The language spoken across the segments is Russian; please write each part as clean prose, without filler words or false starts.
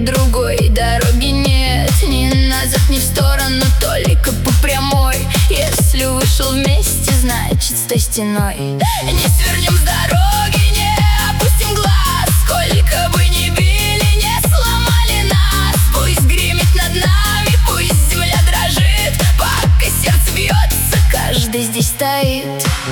другой дороги нет. Ни назад, ни в сторону, только по прямой. Если вышел вместе, значит стой стеной. Не свернем с дороги, не опустим глаз. Сколько бы ни били, не сломали нас. Пусть гремит над нами, пусть земля дрожит. Пока сердце бьется, каждый здесь стоит.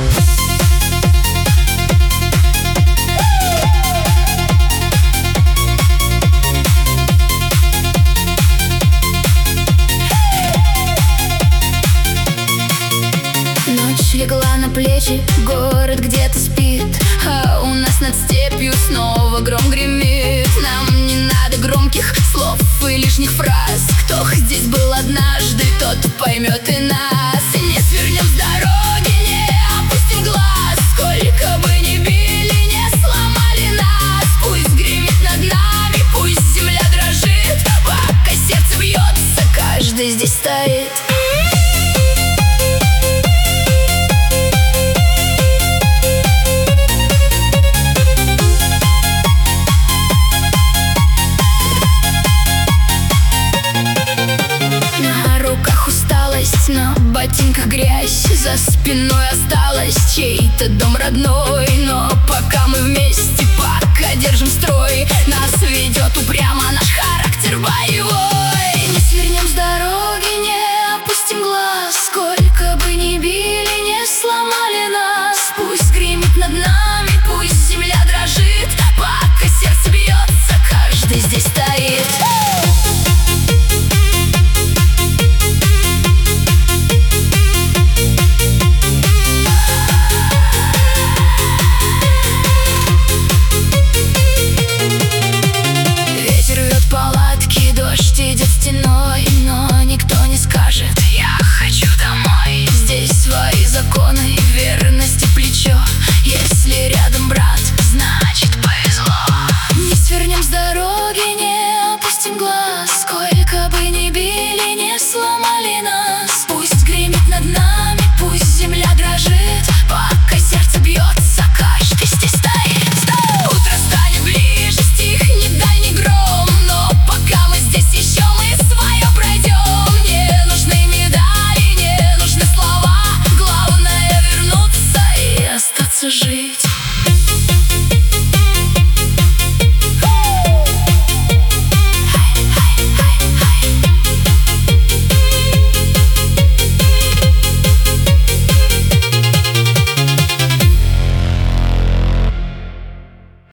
Ночь легла на плечи, город где-то спит, а у нас над степью снова гром гремит. Нам не надо громких слов и лишних фраз. Кто здесь был однажды, тот поймет и нас. Не свернем с дороги, не опустим глаз. Сколько бы ни били, не сломали нас. Пусть гремит над нами, пусть земля дрожит. Пока сердце бьется, каждый здесь стоит. На ботинках грязь, за спиной осталась чей-то дом родной. Но пока мы вместе, пока держим строй, нас ведет упрямо наш характер боевой. Не свернем с дороги, не опустим глаз. Сколько бы ни били, не сломали нас. Пусть гремит над нами, пусть земля дрожит. Пока сердце бьется, каждый здесь стоит.